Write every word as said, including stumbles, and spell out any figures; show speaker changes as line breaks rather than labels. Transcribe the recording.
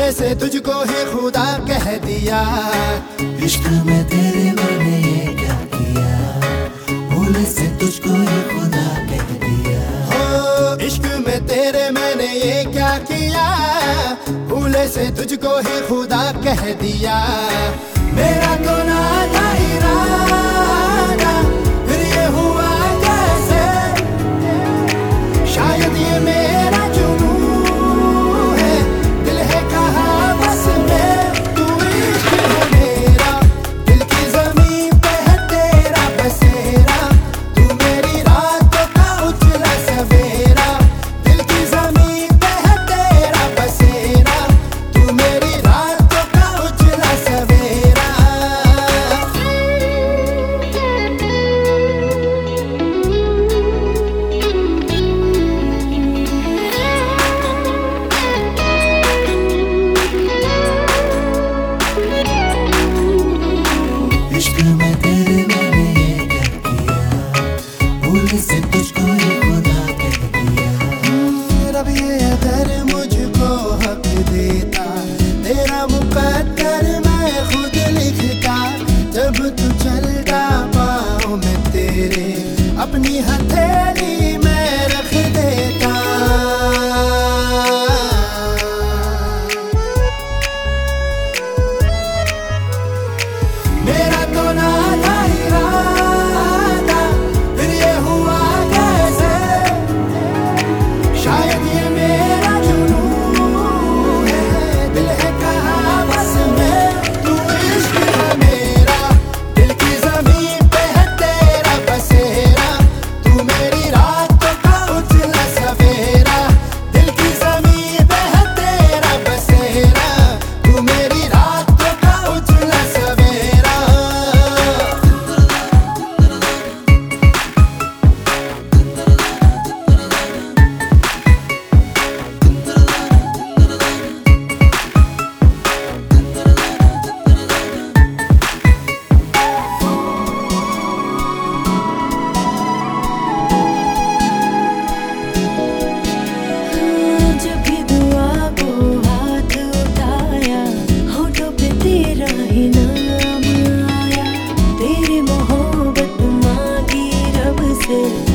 भूले से तुझको ही खुदा कह दिया।
इश्क में तेरे मैंने ये क्या किया, भूले से तुझको ही खुदा कह दिया।
हो इश्क में तेरे मैंने ये क्या किया, भूले से तुझको ही खुदा कह दिया। मेरा तो ना था इरादा, फिर ये हुआ कैसे, शायद ये मेरा जुनून है, दिल है कहाँ बस में, तू इश्क है मेरा, दिल की ज़मीन पे है तेरा बसेरा, तू मेरी रातों का उजला सवेरा, दिल की ज़मीन पे है तेरा बसेरा, तू मेरी रातों का उजला सवेरा।
इश्क में तेरे मैंने ये क्या किया, भूले से तुझको ही खुदा कह दिया।
रब ये अगर मुझको हक देता, तेरा मुकद्दर मैं खुद लिखता, जब तू चलता पाँव में तेरे अपनी हथेली में रख देता। मेरा तो ना था इरादा, फिर ये हुआ कैसे, शायद ये मेरा जुनून है, दिल है कहाँ बस में, तू इश्क है मेरा, दिल की ज़मीन पे है तेरा बसेरा, तू मेरी रातों का उजला सवेरा, दिल की ज़मीन पे है तेरा बसेरा, तू मेरी रातों का उजला सवेरा।
जब भी दुआ को हाथ उठाया, होठों पे तेरा ही नाम आया, तेरी मोहब्बत मांगी रब से।